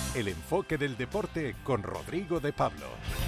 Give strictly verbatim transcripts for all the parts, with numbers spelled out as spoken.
El enfoque del deporte con Rodrigo de Pablo.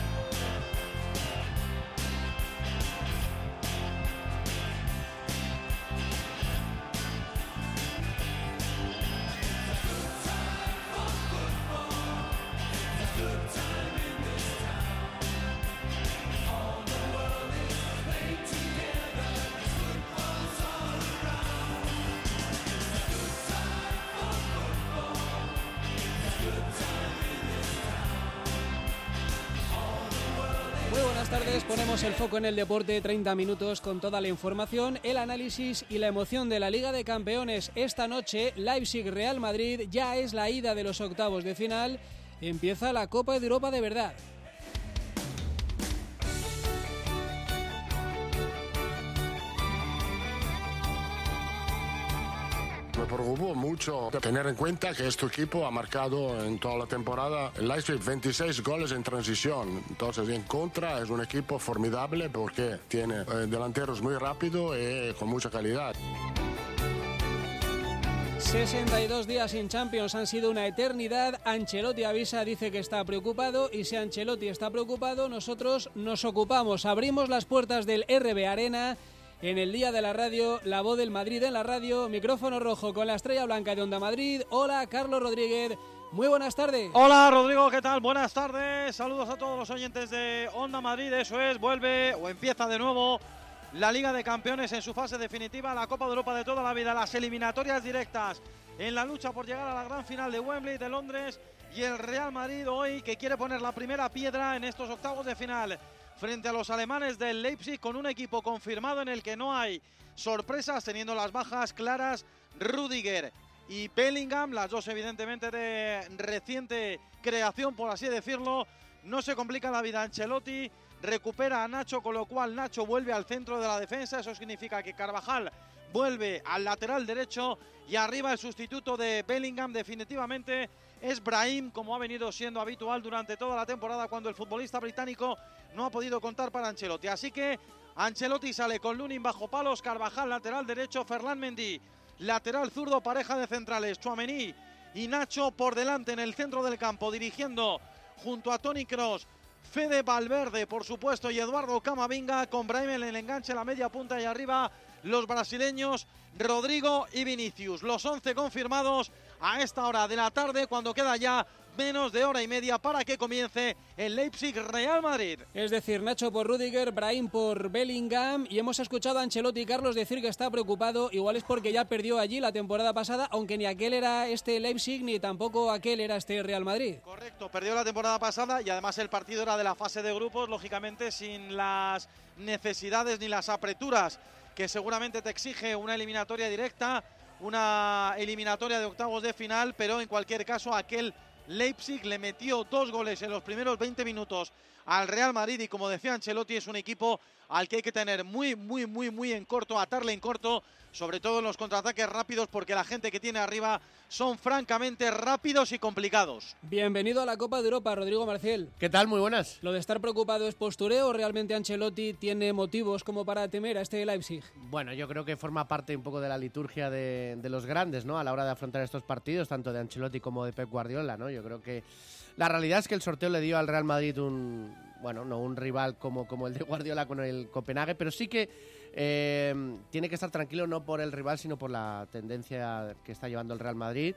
Ponemos el foco en el deporte, treinta minutos con toda la información, el análisis y la emoción de la Liga de Campeones. Esta noche, Leipzig-Real Madrid, ya es la ida de los octavos de final, empieza la Copa de Europa de verdad. Me preocupó mucho tener en cuenta que este equipo ha marcado en toda la temporada el Leipzig veintiséis goles en transición. Entonces, en contra es un equipo formidable porque tiene eh, delanteros muy rápidos y con mucha calidad. sesenta y dos días sin Champions han sido una eternidad. Ancelotti avisa, dice que está preocupado, y si Ancelotti está preocupado, nosotros nos ocupamos. Abrimos las puertas del R B Arena. En el Día de la Radio, la voz del Madrid en la radio, micrófono rojo con la estrella blanca de Onda Madrid. Hola, Carlos Rodríguez, muy buenas tardes. Hola, Rodrigo, ¿qué tal? Buenas tardes, saludos a todos los oyentes de Onda Madrid. Eso es, vuelve o empieza de nuevo la Liga de Campeones en su fase definitiva, la Copa de Europa de toda la vida, las eliminatorias directas en la lucha por llegar a la gran final de Wembley de Londres, y el Real Madrid hoy que quiere poner la primera piedra en estos octavos de final frente a los alemanes del Leipzig, con un equipo confirmado en el que no hay sorpresas, teniendo las bajas claras Rüdiger y Bellingham, las dos evidentemente de reciente creación, por así decirlo. No se complica la vida Ancelotti, recupera a Nacho, con lo cual Nacho vuelve al centro de la defensa. Eso significa que Carvajal vuelve al lateral derecho, y arriba el sustituto de Bellingham definitivamente es Brahim, como ha venido siendo habitual durante toda la temporada cuando el futbolista británico no ha podido contar para Ancelotti. Así que Ancelotti sale con Lunin bajo palos, Carvajal lateral derecho, Ferland Mendy lateral zurdo, pareja de centrales Tchouaméni y Nacho por delante en el centro del campo, dirigiendo junto a Toni Kroos, Fede Valverde, por supuesto, y Eduardo Camavinga, con Brahim en el enganche, la media punta, y arriba los brasileños Rodrigo y Vinicius. Los once confirmados a esta hora de la tarde, cuando queda ya menos de hora y media para que comience el Leipzig-Real Madrid. Es decir, Nacho por Rüdiger, Brahim por Bellingham, y hemos escuchado a Ancelotti, Carlos, decir que está preocupado. Igual es porque ya perdió allí la temporada pasada, aunque ni aquel era este Leipzig ni tampoco aquel era este Real Madrid. Correcto, perdió la temporada pasada, y además el partido era de la fase de grupos, lógicamente sin las necesidades ni las apreturas que seguramente te exige una eliminatoria directa, una eliminatoria de octavos de final, pero en cualquier caso aquel Leipzig le metió dos goles en los primeros veinte minutos al Real Madrid, y como decía Ancelotti, es un equipo al que hay que tener muy, muy, muy, muy en corto, atarle en corto, sobre todo en los contraataques rápidos, porque la gente que tiene arriba son francamente rápidos y complicados. Bienvenido a la Copa de Europa, Rodrigo Marciel. ¿Qué tal? Muy buenas. ¿Lo de estar preocupado es postureo o realmente Ancelotti tiene motivos como para temer a este Leipzig? Bueno, yo creo que forma parte un poco de la liturgia de, de los grandes, ¿no? A la hora de afrontar estos partidos, tanto de Ancelotti como de Pep Guardiola, ¿no? Yo creo que la realidad es que el sorteo le dio al Real Madrid un, bueno, no un rival como, como el de Guardiola con el Copenhague, pero sí que eh, tiene que estar tranquilo, no por el rival, sino por la tendencia que está llevando el Real Madrid.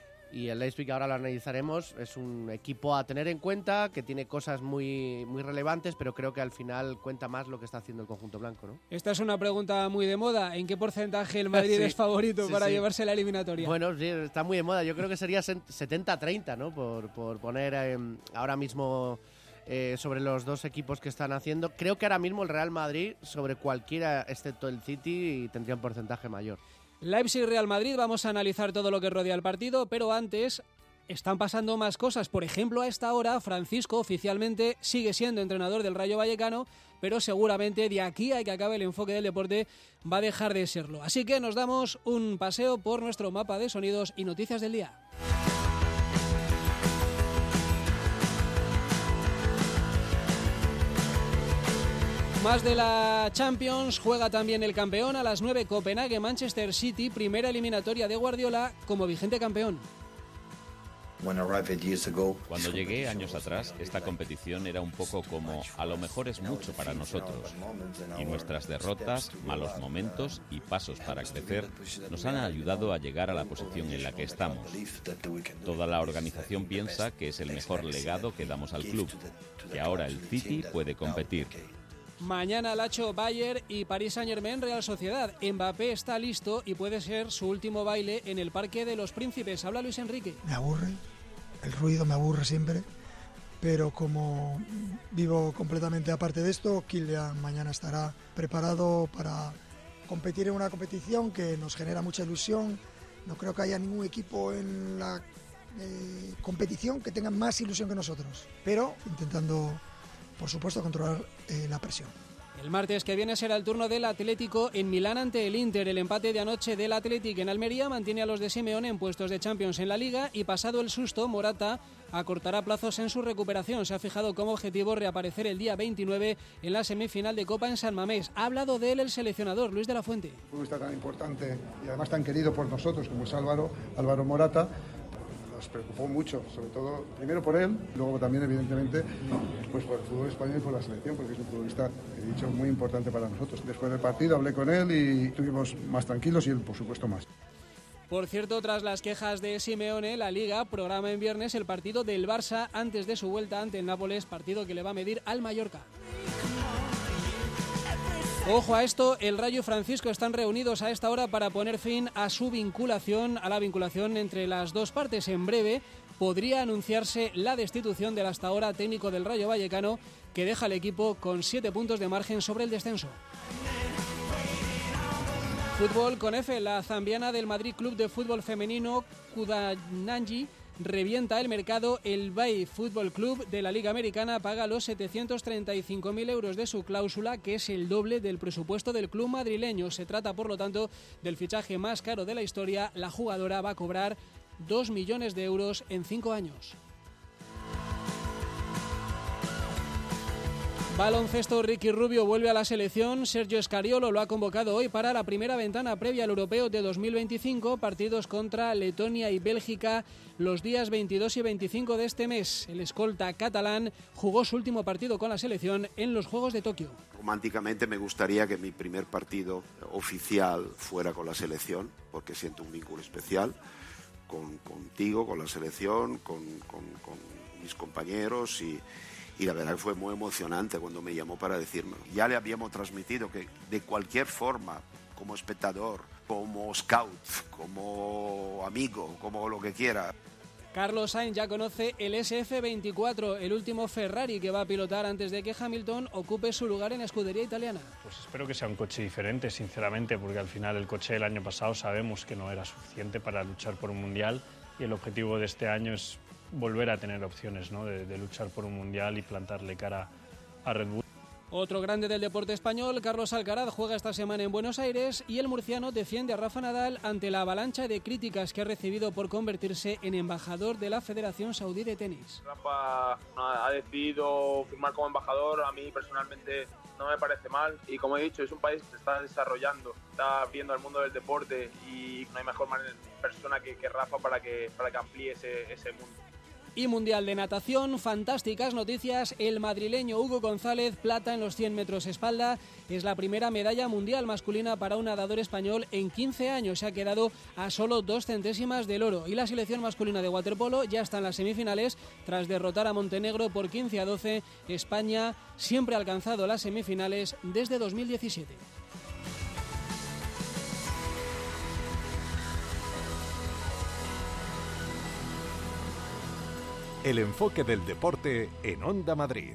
Y el Leipzig, ahora lo analizaremos, es un equipo a tener en cuenta, que tiene cosas muy, muy relevantes, pero creo que al final cuenta más lo que está haciendo el conjunto blanco, ¿no? Esta es una pregunta muy de moda. ¿En qué porcentaje el Madrid sí, es favorito sí, para sí. llevarse la eliminatoria? Bueno, sí, está muy de moda. Yo creo que sería setenta a treinta, ¿no? Por, por poner eh, ahora mismo eh, sobre los dos equipos que están haciendo. Creo que ahora mismo el Real Madrid, sobre cualquiera excepto el City, tendría un porcentaje mayor. Leipzig-Real Madrid, vamos a analizar todo lo que rodea el partido, pero antes están pasando más cosas. Por ejemplo, a esta hora Francisco oficialmente sigue siendo entrenador del Rayo Vallecano, pero seguramente de aquí a que acabe el enfoque del deporte va a dejar de serlo. Así que nos damos un paseo por nuestro mapa de sonidos y noticias del día. Más de la Champions, juega también el campeón a las nueve, Copenhague-Manchester City, primera eliminatoria de Guardiola como vigente campeón. Cuando llegué años atrás, esta competición era un poco como a lo mejor es mucho para nosotros. Y nuestras derrotas, malos momentos y pasos para crecer nos han ayudado a llegar a la posición en la que estamos. Toda la organización piensa que es el mejor legado que damos al club, que ahora el City puede competir. Mañana Lacho, Bayern y Paris Saint-Germain, Real Sociedad. Mbappé está listo y puede ser su último baile en el Parque de los Príncipes. Habla Luis Enrique. Me aburre, el ruido me aburre siempre, pero como vivo completamente aparte de esto, Kylian mañana estará preparado para competir en una competición que nos genera mucha ilusión. No creo que haya ningún equipo en la eh, competición que tenga más ilusión que nosotros, pero intentando, por supuesto, controlar eh, la presión. El martes que viene será el turno del Atlético en Milán ante el Inter. El empate de anoche del Atlético en Almería mantiene a los de Simeone en puestos de Champions en la Liga y pasado el susto, Morata acortará plazos en su recuperación. Se ha fijado como objetivo reaparecer el día veintinueve en la semifinal de Copa en San Mamés. Ha hablado de él el seleccionador Luis de la Fuente. Un futbolista tan importante y además tan querido por nosotros como es Álvaro, Álvaro Morata. Nos preocupó mucho, sobre todo, primero por él, luego también, evidentemente, pues por el fútbol español y por la selección, porque es un futbolista, he dicho, muy importante para nosotros. Después del partido hablé con él y estuvimos más tranquilos y él, por supuesto, más. Por cierto, tras las quejas de Simeone, la Liga programa en viernes el partido del Barça antes de su vuelta ante el Nápoles, partido que le va a medir al Mallorca. Ojo a esto, el Rayo y Francisco están reunidos a esta hora para poner fin a su vinculación, a la vinculación entre las dos partes. En breve podría anunciarse la destitución del hasta ahora técnico del Rayo Vallecano, que deja al equipo con siete puntos de margen sobre el descenso. Fútbol con F, la zambiana del Madrid Club de Fútbol Femenino Kudananji revienta el mercado. El Bay Fútbol Club de la Liga Americana paga los setecientos treinta y cinco mil euros de su cláusula, que es el doble del presupuesto del club madrileño. Se trata, por lo tanto, del fichaje más caro de la historia. La jugadora va a cobrar dos millones de euros en cinco años. Baloncesto, Ricky Rubio vuelve a la selección. Sergio Scariolo lo ha convocado hoy para la primera ventana previa al Europeo de dos mil veinticinco. Partidos contra Letonia y Bélgica los días veintidós y veinticinco de este mes. El escolta catalán jugó su último partido con la selección en los Juegos de Tokio. Románticamente me gustaría que mi primer partido oficial fuera con la selección, porque siento un vínculo especial con, contigo, con la selección, con, con, con mis compañeros y... Y la verdad que fue muy emocionante cuando me llamó para decirme. Ya le habíamos transmitido que de cualquier forma, como espectador, como scout, como amigo, como lo que quiera. Carlos Sainz ya conoce el ese efe veinticuatro, el último Ferrari que va a pilotar antes de que Hamilton ocupe su lugar en la escudería italiana. Pues espero que sea un coche diferente, sinceramente, porque al final el coche del año pasado sabemos que no era suficiente para luchar por un mundial y el objetivo de este año es volver a tener opciones, ¿no? de, de luchar por un mundial y plantarle cara a Red Bull. Otro grande del deporte español, Carlos Alcaraz, juega esta semana en Buenos Aires y el murciano defiende a Rafa Nadal ante la avalancha de críticas que ha recibido por convertirse en embajador de la Federación Saudí de Tenis. Rafa ha decidido firmar como embajador, a mí personalmente no me parece mal y como he dicho, es un país que se está desarrollando, está abriendo al mundo del deporte y no hay mejor persona que, que Rafa para que, para que amplíe ese, ese mundo. Y Mundial de Natación, fantásticas noticias, el madrileño Hugo González, plata en los cien metros espalda, es la primera medalla mundial masculina para un nadador español en quince años, se ha quedado a solo dos centésimas del oro. Y la selección masculina de waterpolo ya está en las semifinales, tras derrotar a Montenegro por quince a doce, España siempre ha alcanzado las semifinales desde dos mil diecisiete. El enfoque del deporte en Onda Madrid.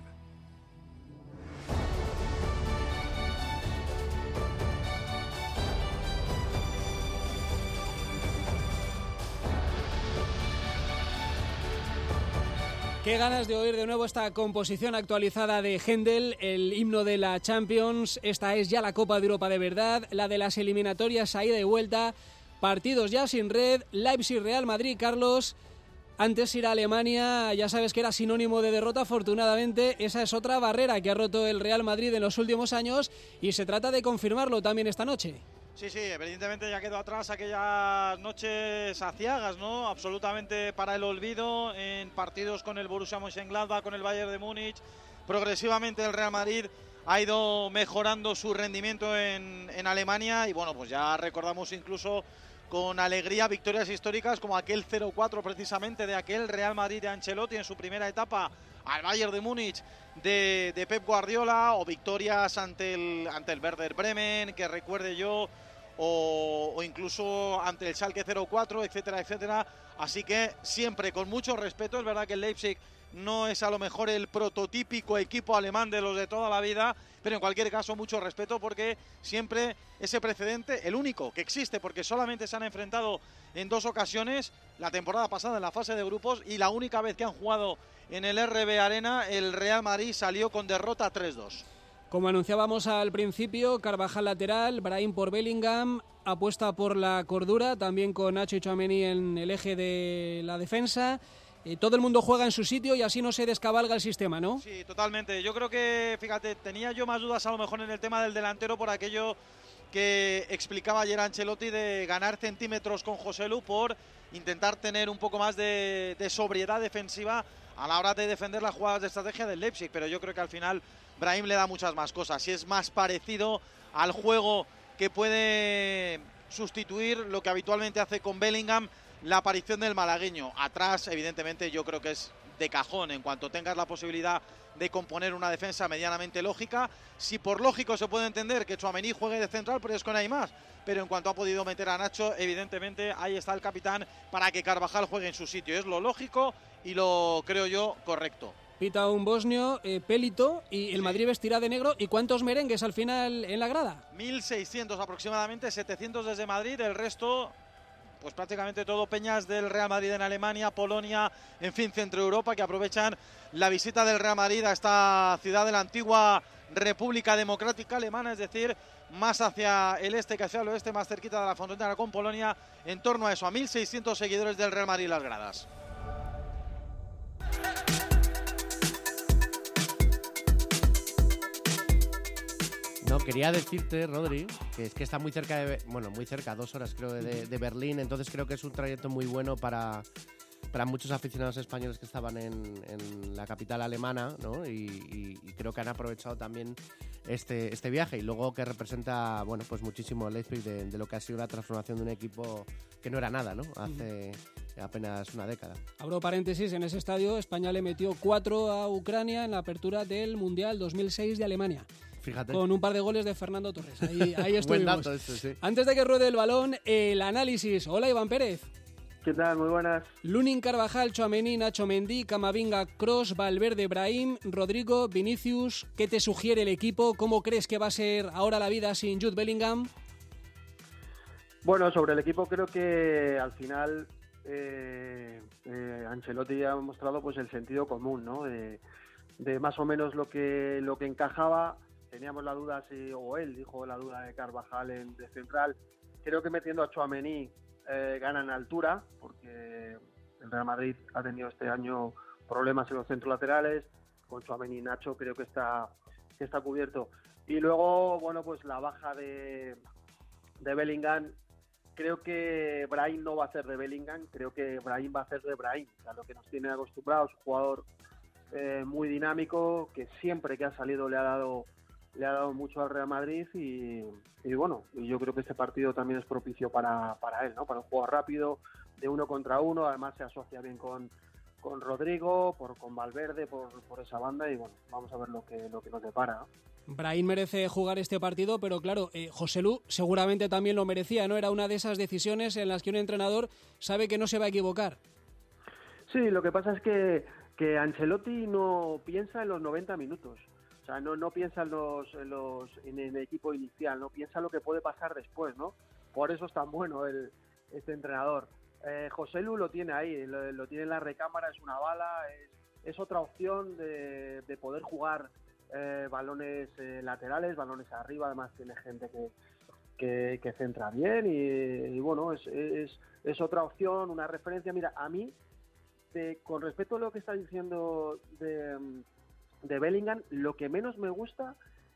Qué ganas de oír de nuevo esta composición actualizada de Händel, el himno de la Champions. Esta es ya la Copa de Europa de verdad, la de las eliminatorias a ida y vuelta, partidos ya sin red, Leipzig-Real Madrid, Carlos. Antes ir a Alemania, ya sabes que era sinónimo de derrota, afortunadamente esa es otra barrera que ha roto el Real Madrid en los últimos años y se trata de confirmarlo también esta noche. Sí, sí, evidentemente ya quedó atrás aquellas noches aciagas, ¿no? Absolutamente para el olvido en partidos con el Borussia Mönchengladbach, con el Bayern de Múnich. Progresivamente el Real Madrid ha ido mejorando su rendimiento en, en Alemania y bueno, pues ya recordamos incluso con alegría victorias históricas como aquel cero cuatro precisamente de aquel Real Madrid de Ancelotti en su primera etapa al Bayern de Múnich de, de Pep Guardiola, o victorias ante el, ante el Werder Bremen, que recuerde yo, o, o incluso ante el Schalke cero cuatro, etcétera, etcétera. Así que siempre con mucho respeto. Es verdad que el Leipzig no es a lo mejor el prototípico equipo alemán de los de toda la vida, pero en cualquier caso mucho respeto, porque siempre ese precedente, el único que existe, porque solamente se han enfrentado en dos ocasiones, la temporada pasada en la fase de grupos, y la única vez que han jugado en el R B Arena, el Real Madrid salió con derrota tres dos. Como anunciábamos al principio, Carvajal lateral, Brahim por Bellingham, apuesta por la cordura, también con Nacho y Tchouaméni en el eje de la defensa. Eh, todo el mundo juega en su sitio y así no se descabalga el sistema, ¿no? Sí, totalmente. Yo creo que, fíjate, tenía yo más dudas a lo mejor en el tema del delantero por aquello que explicaba ayer Ancelotti de ganar centímetros con Joselu, por intentar tener un poco más de, de sobriedad defensiva a la hora de defender las jugadas de estrategia del Leipzig, pero yo creo que al final Brahim le da muchas más cosas y es más parecido al juego que puede sustituir lo que habitualmente hace con Bellingham, la aparición del malagueño. Atrás, evidentemente, yo creo que es de cajón en cuanto tengas la posibilidad de componer una defensa medianamente lógica. Si por lógico se puede entender que Tchouaméni juegue de central, pero es con ahí más. Pero en cuanto ha podido meter a Nacho, evidentemente ahí está el capitán para que Carvajal juegue en su sitio. Es lo lógico y lo creo yo correcto. Pita un bosnio, eh, Pelito, y el Sí. Madrid vestirá de negro. ¿Y cuántos merengues al final en la grada? mil seiscientos aproximadamente, setecientos desde Madrid, el resto pues prácticamente todo peñas del Real Madrid en Alemania, Polonia, en fin, Centro Europa, que aprovechan la visita del Real Madrid a esta ciudad de la antigua República Democrática Alemana, es decir, más hacia el este que hacia el oeste, más cerquita de la frontera con Polonia, en torno a eso, a mil seiscientos seguidores del Real Madrid en las gradas. No, quería decirte, Rodri, que es que está muy cerca de, bueno, muy cerca, dos horas creo de, de Berlín, entonces creo que es un trayecto muy bueno para, para muchos aficionados españoles que estaban en, en la capital alemana, ¿no? Y, y, y creo que han aprovechado también este, este viaje, y luego que representa, bueno, pues muchísimo el Leipzig de, de lo que ha sido la transformación de un equipo que no era nada, ¿no? Hace apenas una década. Abro paréntesis, en ese estadio España le metió cuatro a Ucrania en la apertura del Mundial dos mil seis de Alemania. Fíjate. Con un par de goles de Fernando Torres. Ahí, ahí estuvimos. Buen dato este, sí. Antes de que ruede el balón, el análisis. Hola, Iván Pérez. ¿Qué tal? Muy buenas. Lunin, Carvajal, Tchouaméni, Nacho Mendy, Camavinga, Kroos, Valverde, Brahim, Rodrigo, Vinicius. ¿Qué te sugiere el equipo? ¿Cómo crees que va a ser ahora la vida sin Jude Bellingham? Bueno, sobre el equipo creo que al final eh, eh, Ancelotti ha mostrado pues el sentido común, ¿no? De, de más o menos lo que lo que encajaba. Teníamos la duda, si, o él dijo la duda de Carvajal en de central. Creo que metiendo a Tchouaméni eh, ganan altura, porque el Real Madrid ha tenido este año problemas en los centros laterales. Con Tchouaméni y Nacho creo que está, que está cubierto. Y luego, bueno, pues la baja de, de Bellingham. Creo que Brahim no va a hacer de Bellingham, creo que Brahim va a hacer de Brahim. O sea, lo que nos tiene acostumbrados, un jugador eh, muy dinámico, que siempre que ha salido le ha dado... le ha dado mucho al Real Madrid y, y bueno, y yo creo que este partido también es propicio para, para él, ¿no? Para un juego rápido, de uno contra uno, además se asocia bien con, con Rodrigo, por, con Valverde, por, por esa banda, y bueno, vamos a ver lo que, lo que nos depara, ¿no? Brahim merece jugar este partido, pero claro, eh, Joselu seguramente también lo merecía, ¿no? Era una de esas decisiones en las que un entrenador sabe que no se va a equivocar. Sí, lo que pasa es que, que Ancelotti no piensa en los noventa minutos. O sea, no, no piensa en, los, en, los, en el equipo inicial, no piensa lo que puede pasar después, ¿no? Por eso es tan bueno el, este entrenador. Eh, Joselu lo tiene ahí, lo, lo tiene en la recámara, es una bala, es, es otra opción de, de poder jugar eh, balones eh, laterales, balones arriba, además tiene gente que, que, que centra bien y, y bueno, es, es, es otra opción, una referencia. Mira, a mí, de, con respecto a lo que está diciendo de... de Bellingham, lo que menos me gusta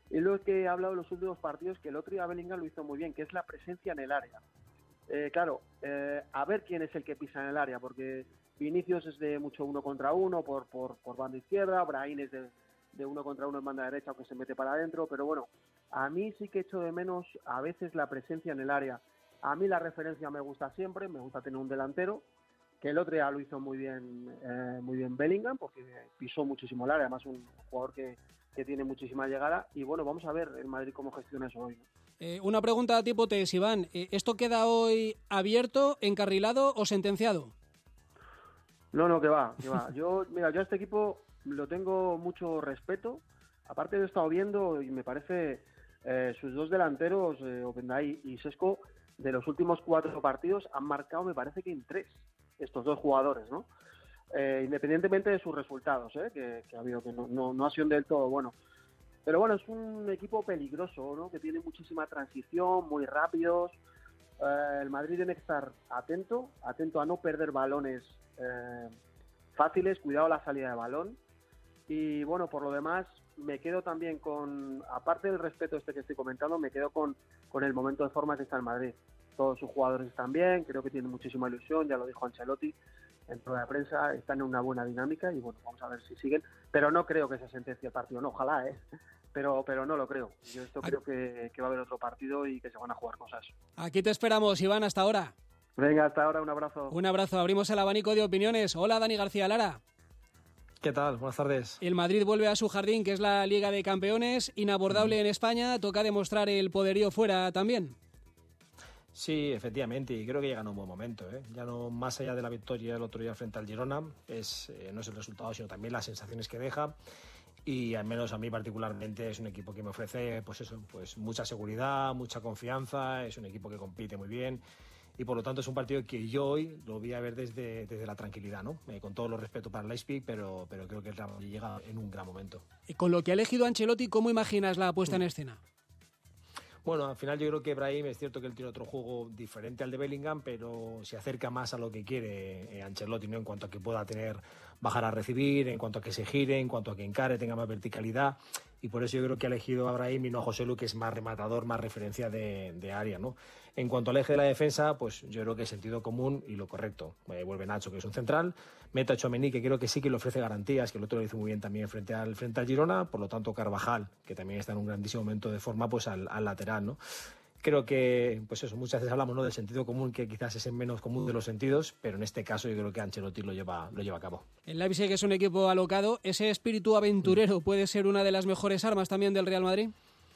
Y lo que he hablado en los últimos partidos, que el otro día Bellingham lo hizo muy bien, que es la presencia en el área. Eh, claro, eh, a ver quién es el que pisa en el área, porque Vinicius es de mucho uno contra uno por, por, por banda izquierda, Brahim es de, de uno contra uno en banda derecha, aunque se mete para adentro, pero bueno, a mí sí que echo de menos a veces la presencia en el área. A mí la referencia me gusta siempre, me gusta tener un delantero, que el otro día lo hizo muy bien, eh, muy bien Bellingham, porque pisó muchísimo el área, además un jugador que, que tiene muchísima llegada, y bueno, vamos a ver el Madrid cómo gestiona eso hoy, ¿no? Eh, una pregunta tipo test, Iván. Eh, ¿Esto queda hoy abierto, encarrilado o sentenciado? No, no, que va, que va. Yo, mira, yo a este equipo lo tengo mucho respeto. Aparte lo he estado viendo y me parece eh, sus dos delanteros, eh, Opendai y Sesco, de los últimos cuatro partidos han marcado, me parece que en tres, estos dos jugadores, ¿no? Eh, independientemente de sus resultados, ¿eh? que, que ha habido, que no, no, no ha sido del todo bueno. Pero bueno, es un equipo peligroso, ¿no? Que tiene muchísima transición, muy rápidos. Eh, el Madrid tiene que estar atento, atento a no perder balones eh, fáciles, cuidado a la salida de balón. Y bueno, por lo demás, me quedo también con, aparte del respeto este que estoy comentando, me quedo con, con el momento de forma que está el Madrid. Todos sus jugadores están bien, creo que tienen muchísima ilusión, ya lo dijo Ancelotti en rueda de prensa, están en una buena dinámica y bueno, vamos a ver si siguen. Pero no creo que se sentencie el partido, no, ojalá, ¿eh? Pero, pero no lo creo. Yo esto creo que, que va a haber otro partido y que se van a jugar cosas. Aquí te esperamos, Iván, hasta ahora. Venga, hasta ahora, un abrazo. Un abrazo, abrimos el abanico de opiniones. Hola, Dani García Lara. ¿Qué tal? Buenas tardes. El Madrid vuelve a su jardín, que es la Liga de Campeones, inabordable mm. en España. Toca demostrar el poderío fuera también. Sí, efectivamente, y creo que llega en un buen momento, ¿eh? Ya no más allá de la victoria el otro día frente al Girona, es, eh, no es el resultado, sino también las sensaciones que deja. Y al menos a mí particularmente es un equipo que me ofrece pues eso, pues mucha seguridad, mucha confianza, es un equipo que compite muy bien y por lo tanto es un partido que yo hoy lo voy a ver desde, desde la tranquilidad, ¿no? Eh, con todo lo respeto para el Leipzig, pero, pero creo que el Real Madrid llega en un gran momento. Y con lo que ha elegido Ancelotti, ¿cómo imaginas la puesta en escena? Bueno, al final yo creo que Brahim es cierto que él tiene otro juego diferente al de Bellingham, pero se acerca más a lo que quiere eh, Ancelotti, ¿no? En cuanto a que pueda tener, bajar a recibir, en cuanto a que se gire, en cuanto a que encare, tenga más verticalidad. Y por eso yo creo que ha elegido a Brahim y no a Joselu, que es más rematador, más referencia de, de área, ¿no? En cuanto al eje de la defensa, pues yo creo que es sentido común y lo correcto. Eh, vuelve Nacho, que es un central, mete a Tchouaméni, que creo que sí que le ofrece garantías, que el otro lo hizo muy bien también frente al, frente al Girona, por lo tanto Carvajal, que también está en un grandísimo momento de forma, pues al, al lateral, ¿no? Creo que, pues eso, muchas veces hablamos, ¿no?, del sentido común, que quizás es el menos común de los sentidos, pero en este caso yo creo que Ancelotti lo lleva, lo lleva a cabo. El Leipzig es un equipo alocado. ¿Ese espíritu aventurero puede ser una de las mejores armas también del Real Madrid?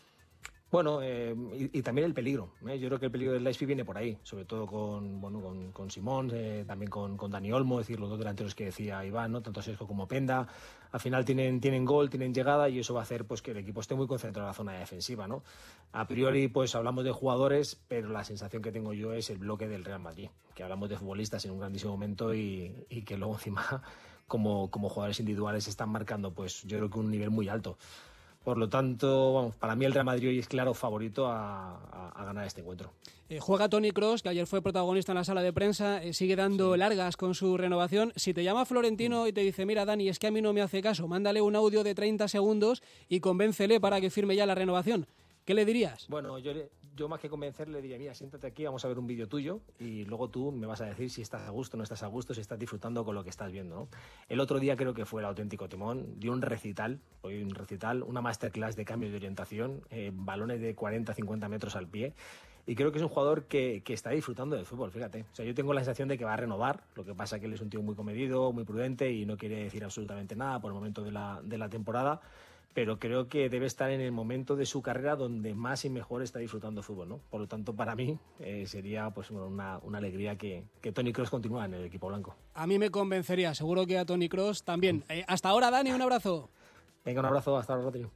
Bueno, eh, y, y también el peligro, ¿eh? Yo creo que el peligro del Leipzig viene por ahí, sobre todo con, bueno, con, con Simón, eh, también con, con Dani Olmo, es decir, los dos delanteros que decía Iván, ¿no?, tanto Sesco como Penda. Al final tienen, tienen gol, tienen llegada y eso va a hacer pues que el equipo esté muy concentrado en la zona defensiva, ¿no? A priori pues hablamos de jugadores, pero la sensación que tengo yo es el bloque del Real Madrid, que hablamos de futbolistas en un grandísimo momento y, y que luego encima como, como jugadores individuales están marcando pues yo creo que un nivel muy alto. Por lo tanto, vamos, para mí el Real Madrid hoy es claro favorito a, a, a ganar este encuentro. Eh, juega Toni Kroos, que ayer fue protagonista en la sala de prensa, eh, sigue dando sí. largas con su renovación. Si te llama Florentino mm. y te dice, mira Dani, es que a mí no me hace caso, mándale un audio de treinta segundos y convéncele para que firme ya la renovación, ¿qué le dirías? Bueno, yo, yo más que convencerle le diría, mira, siéntate aquí, vamos a ver un vídeo tuyo y luego tú me vas a decir si estás a gusto, no estás a gusto, si estás disfrutando con lo que estás viendo, ¿no? El otro día creo que fue el auténtico timón, dio un recital, hoy un recital, una masterclass de cambio de orientación, eh, balones de cuarenta a cincuenta metros al pie. Y creo que es un jugador que, que está disfrutando del fútbol, fíjate. O sea, yo tengo la sensación de que va a renovar, lo que pasa es que él es un tío muy comedido, muy prudente y no quiere decir absolutamente nada por el momento de la, de la temporada, pero creo que debe estar en el momento de su carrera donde más y mejor está disfrutando del fútbol, ¿no? Por lo tanto, para mí eh, sería pues una, una alegría que, que Toni Kroos continúe en el equipo blanco. A mí me convencería, seguro que a Toni Kroos también. Eh, hasta ahora, Dani, un abrazo. Venga, un abrazo, hasta ahora, Rodrigo.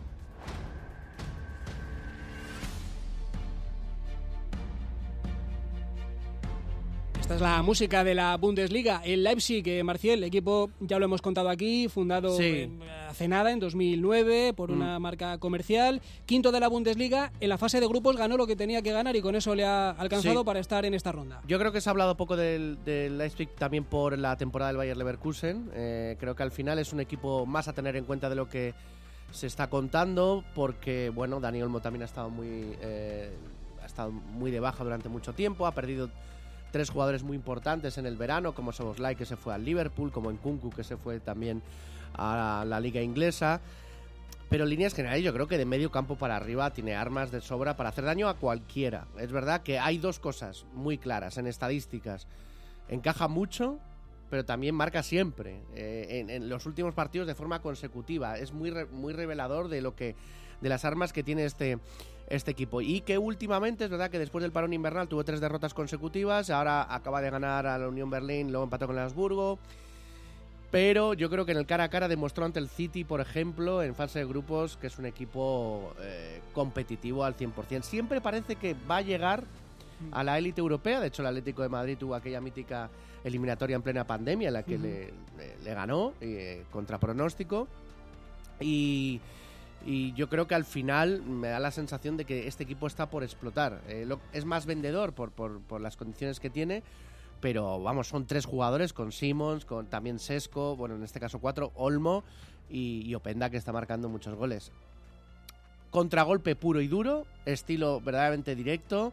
Esta es la música de la Bundesliga. El Leipzig, eh, Marcial, equipo, ya lo hemos contado aquí, fundado sí. en, hace nada, en dos mil nueve, por mm. una marca comercial. Quinto de la Bundesliga. En la fase de grupos ganó lo que tenía que ganar y con eso le ha alcanzado sí. para estar en esta ronda. Yo creo que se ha hablado poco del, del Leipzig también por la temporada del Bayer Leverkusen. Eh, creo que al final es un equipo más a tener en cuenta de lo que se está contando porque, bueno, Dani Olmo también ha estado muy eh, ha estado muy de baja durante mucho tiempo, ha perdido tres jugadores muy importantes en el verano, como Szoboszlai, que se fue al Liverpool, como Nkunku, que se fue también a la liga inglesa. Pero en líneas generales yo creo que de medio campo para arriba tiene armas de sobra para hacer daño a cualquiera. Es verdad que hay dos cosas muy claras en estadísticas. Encaja mucho, pero también marca siempre. Eh, en, en los últimos partidos de forma consecutiva. Es muy, re, muy revelador de lo que de las armas que tiene este, este equipo. Y que últimamente es verdad que después del parón invernal tuvo tres derrotas consecutivas. Ahora acaba de ganar a la Unión Berlín, luego empató con el Augsburgo. Pero yo creo que en el cara a cara demostró ante el City, por ejemplo, en fase de grupos, que es un equipo eh, competitivo al cien por ciento. Siempre parece que va a llegar a la élite europea. De hecho, el Atlético de Madrid tuvo aquella mítica eliminatoria en plena pandemia en la que uh-huh. le, le, le ganó eh, contra pronóstico. Y, y yo creo que al final me da la sensación de que este equipo está por explotar. Eh, lo, es más vendedor por, por, por las condiciones que tiene. Pero vamos, son tres jugadores con Simons, con también Šeško, bueno, en este caso cuatro, Olmo y, y Openda, que está marcando muchos goles. Contragolpe puro y duro, estilo verdaderamente directo,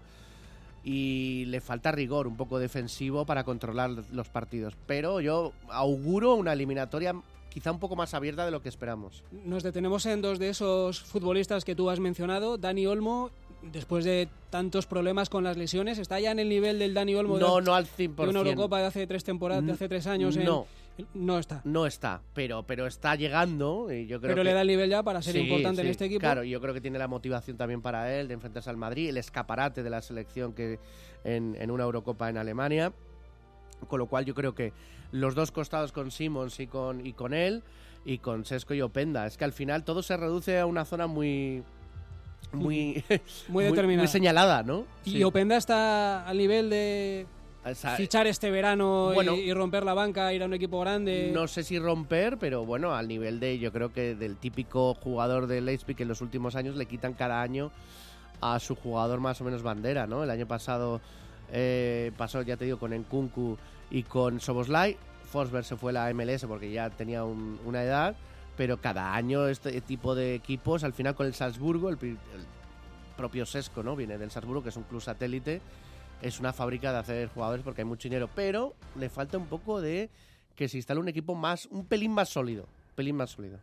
y le falta rigor un poco defensivo para controlar los partidos. Pero yo auguro una eliminatoria quizá un poco más abierta de lo que esperamos. Nos detenemos en dos de esos futbolistas que tú has mencionado, Dani Olmo. Después de tantos problemas con las lesiones, ¿está ya en el nivel del Dani Olmo no, de, no al cien por ciento. de una Eurocopa de hace tres temporadas, de hace tres años? No, en, no está. No está, pero, pero está llegando. Y yo creo pero que, le da el nivel ya para ser sí, importante sí, en este equipo. Claro, yo creo que tiene la motivación también para él de enfrentarse al Madrid, el escaparate de la selección que en, en una Eurocopa en Alemania. Con lo cual yo creo que los dos costados con Simons y con, y con él, y con Šeško y Openda, es que al final todo se reduce a una zona muy... Muy, muy determinada, muy señalada, ¿no? Y sí. Openda está al nivel de o sea, fichar este verano bueno, y, y romper la banca, ir a un equipo grande. No sé si romper, pero bueno, al nivel de, yo creo que del típico jugador del Leipzig que en los últimos años le quitan cada año a su jugador más o menos bandera, ¿no? El año pasado eh, pasó, ya te digo, con Nkunku y con Szoboszlai. Forsberg se fue a la M L S porque ya tenía un, una edad. Pero cada año este tipo de equipos, al final con el Salzburgo, el, el propio Šeško, ¿no? Viene del Salzburgo, que es un club satélite, es una fábrica de hacer jugadores porque hay mucho dinero, pero le falta un poco de que se instale un equipo más, un pelín más sólido, un pelín más sólido.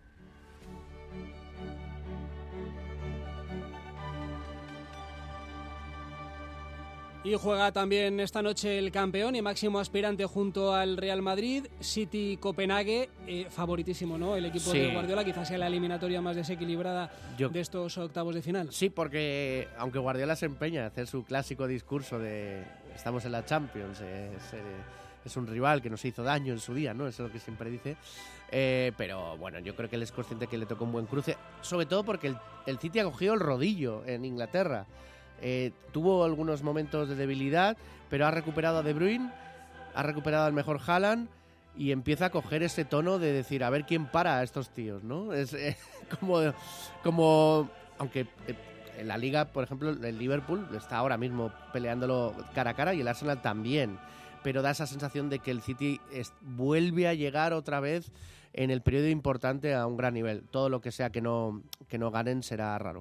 Y juega también esta noche el campeón y máximo aspirante junto al Real Madrid, City Copenhague, eh, favoritísimo, ¿no? El equipo sí. de Guardiola, quizás sea la eliminatoria más desequilibrada Yo, de estos octavos de final. Sí, porque aunque Guardiola se empeña a hacer su clásico discurso de estamos en la Champions, eh, es, eh, es un rival que nos hizo daño en su día, ¿no? Eso es lo que siempre dice. Eh, pero bueno, yo creo que él es consciente que le tocó un buen cruce, sobre todo porque el, el City ha cogido el rodillo en Inglaterra. Eh, tuvo algunos momentos de debilidad, pero ha recuperado a De Bruyne, ha recuperado al mejor Haaland y empieza a coger ese tono de decir a ver quién para a estos tíos, ¿no? Es eh, como, como aunque eh, en la Liga, por ejemplo, el Liverpool está ahora mismo peleándolo cara a cara y el Arsenal también, pero da esa sensación de que el City es, vuelve a llegar otra vez en el periodo importante a un gran nivel. Todo lo que sea que no, que no ganen será raro.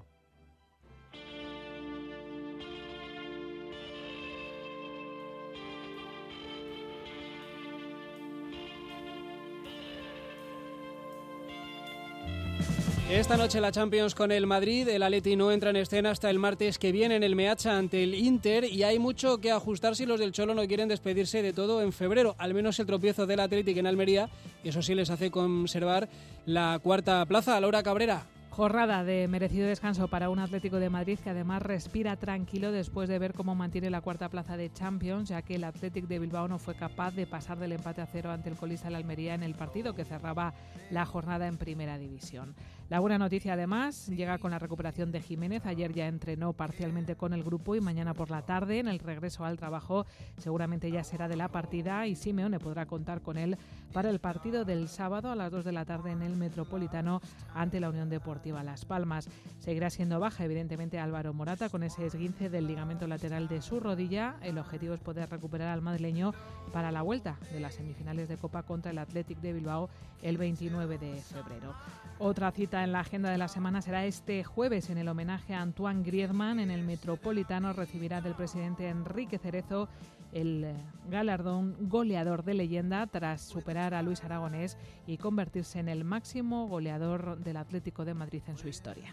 Esta noche la Champions con el Madrid, el Atleti no entra en escena hasta el martes que viene en el Meazza ante el Inter y hay mucho que ajustar si los del Cholo no quieren despedirse de todo en febrero, al menos el tropiezo del Athletic en Almería, y eso sí les hace conservar la cuarta plaza. Laura Cabrera. Jornada de merecido descanso para un Atlético de Madrid que además respira tranquilo después de ver cómo mantiene la cuarta plaza de Champions, ya que el Athletic de Bilbao no fue capaz de pasar del empate a cero ante el colista de Almería en el partido que cerraba la jornada en Primera División. La buena noticia además llega con la recuperación de Jiménez. Ayer ya entrenó parcialmente con el grupo y mañana por la tarde en el regreso al trabajo seguramente ya será de la partida y Simeone podrá contar con él para el partido del sábado a las dos de la tarde en el Metropolitano ante la Unión Deportiva Deportiva Las Palmas. Seguirá siendo baja, evidentemente, Álvaro Morata con ese esguince del ligamento lateral de su rodilla. El objetivo es poder recuperar al madrileño para la vuelta de las semifinales de Copa contra el Athletic de Bilbao el veintinueve de febrero. Otra cita en la agenda de la semana será este jueves en el homenaje a Antoine Griezmann. En el Metropolitano recibirá del presidente Enrique Cerezo el galardón goleador de leyenda tras superar a Luis Aragonés y convertirse en el máximo goleador del Atlético de Madrid en su historia.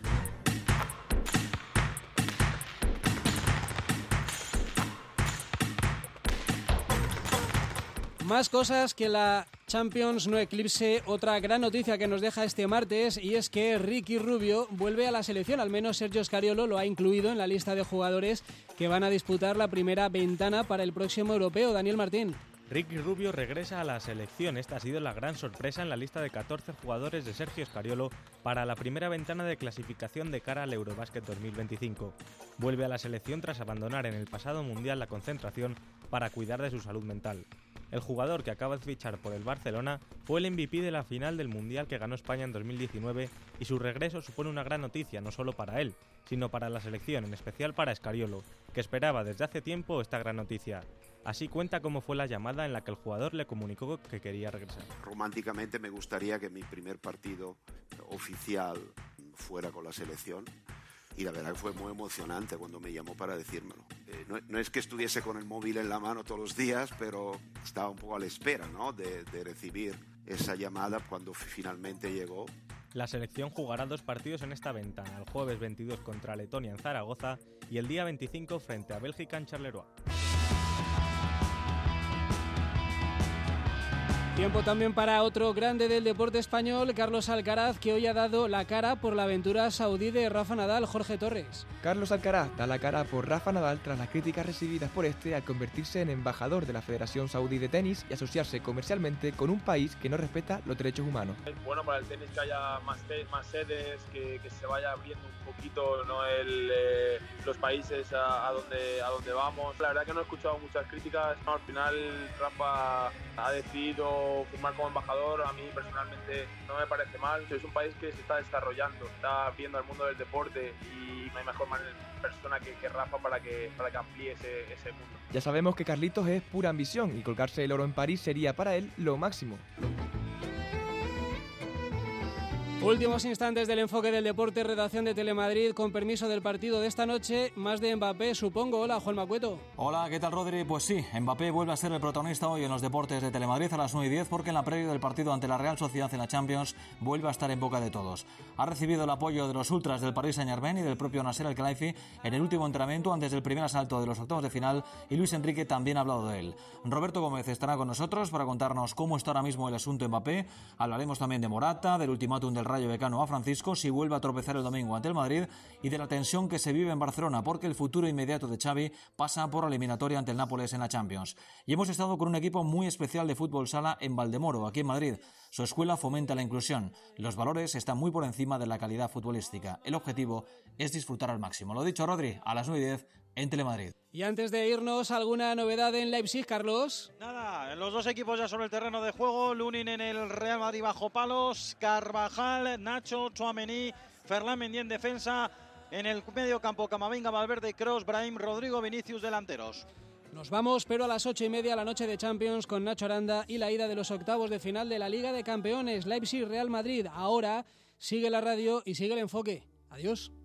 Más cosas que la Champions no eclipse. Otra gran noticia que nos deja este martes, y es que Ricky Rubio vuelve a la selección. Al menos Sergio Scariolo lo ha incluido en la lista de jugadores que van a disputar la primera ventana para el próximo europeo. Daniel Martín. Ricky Rubio regresa a la selección. Esta ha sido la gran sorpresa en la lista de catorce jugadores de Sergio Scariolo para la primera ventana de clasificación de cara al Eurobasket dos mil veinticinco. Vuelve a la selección tras abandonar en el pasado mundial la concentración para cuidar de su salud mental. El jugador, que acaba de fichar por el Barcelona, fue el M V P de la final del Mundial que ganó España en dos mil diecinueve, y su regreso supone una gran noticia no solo para él, sino para la selección, en especial para Scariolo, que esperaba desde hace tiempo esta gran noticia. Así cuenta cómo fue la llamada en la que el jugador le comunicó que quería regresar. Románticamente me gustaría que mi primer partido oficial fuera con la selección. Y la verdad que fue muy emocionante cuando me llamó para decírmelo. Eh, no, no es que estuviese con el móvil en la mano todos los días, pero estaba un poco a la espera, ¿no?, de, de recibir esa llamada cuando finalmente llegó. La selección jugará dos partidos en esta ventana, el jueves veintidós contra Letonia en Zaragoza y el día veinticinco frente a Bélgica en Charleroi. Tiempo también para otro grande del deporte español, Carlos Alcaraz, que hoy ha dado la cara por la aventura saudí de Rafa Nadal. Jorge Torres. Carlos Alcaraz da la cara por Rafa Nadal tras las críticas recibidas por este al convertirse en embajador de la Federación Saudí de Tenis y asociarse comercialmente con un país que no respeta los derechos humanos. Es bueno para el tenis que haya más, te- más sedes, que, que se vaya abriendo un poquito, ¿no?, el, eh, los países a, a, donde, a donde vamos. La verdad que no he escuchado muchas críticas. No, al final Rafa ha decidido firmar como embajador. A mí personalmente no me parece mal. Es un país que se está desarrollando, está abriendo al mundo del deporte, y no hay mejor manera, persona que, que Rafa para que, para que amplíe ese, ese mundo. Ya sabemos que Carlitos es pura ambición y colgarse el oro en París sería para él lo máximo. Últimos instantes del enfoque del deporte, redacción de Telemadrid, con permiso del partido de esta noche, más de Mbappé, supongo. Hola, Juanma Cueto. Hola, ¿qué tal, Rodri? Pues sí, Mbappé vuelve a ser el protagonista hoy en los deportes de Telemadrid a las nueve y diez, porque en la previa del partido ante la Real Sociedad en la Champions vuelve a estar en boca de todos. Ha recibido el apoyo de los ultras del Paris Saint-Germain y del propio Nasser El-Khelaifi en el último entrenamiento antes del primer asalto de los octavos de final, y Luis Enrique también ha hablado de él. Roberto Gómez estará con nosotros para contarnos cómo está ahora mismo el asunto Mbappé. Hablaremos también de Morata, del ultimátum del Rayo Vallecano a Francisco si vuelve a tropezar el domingo ante el Madrid, y de la tensión que se vive en Barcelona, porque el futuro inmediato de Xavi pasa por la eliminatoria ante el Nápoles en la Champions. Y hemos estado con un equipo muy especial de fútbol sala en Valdemoro, aquí en Madrid. Su escuela fomenta la inclusión. Los valores están muy por encima de la calidad futbolística. El objetivo es disfrutar al máximo. Lo dicho, Rodri, a las nueve y diez en Telemadrid. Y antes de irnos, ¿alguna novedad en Leipzig, Carlos? Nada, los dos equipos ya sobre el terreno de juego. Lunin en el Real Madrid bajo palos, Carvajal, Nacho, Tchouaméni, Ferland Mendy en defensa. En el medio campo, Camavinga, Valverde, Kroos, Brahim, Rodrigo, Vinicius, delanteros. Nos vamos, pero a las ocho y media, la noche de Champions, con Nacho Aranda y la ida de los octavos de final de la Liga de Campeones, Leipzig-Real Madrid. Ahora sigue la radio y sigue el enfoque. Adiós.